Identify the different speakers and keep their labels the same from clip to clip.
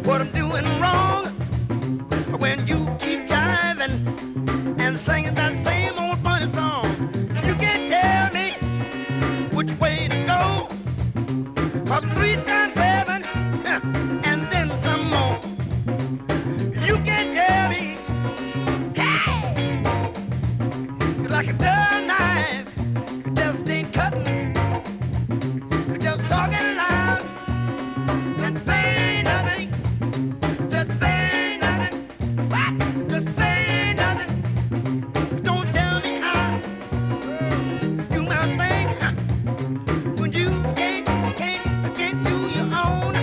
Speaker 1: what I'm doing wrong when you keep jiving and singing that same old funny song. You can't tell me which way to go, 'cause 3 times 7 and then some more. You can't tell me, hey, you're like a dull knife, you just ain't cutting, you're just talking loud and say nothing, just say nothing, what? Just say nothing. Don't tell me how to do my thing when you can't do your own.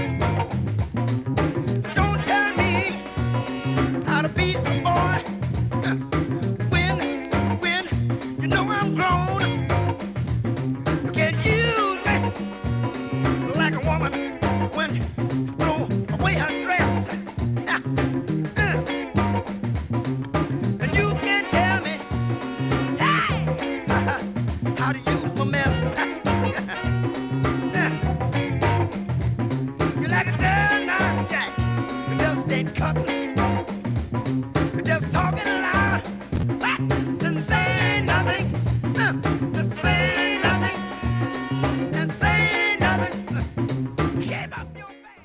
Speaker 1: Don't tell me how to be a boy when you know I'm grown. You can't use me like a woman when you throw away her dress. And you can't tell me, hey, how to use my mess. You're like a dull knife, Jack. You just ain't cutting.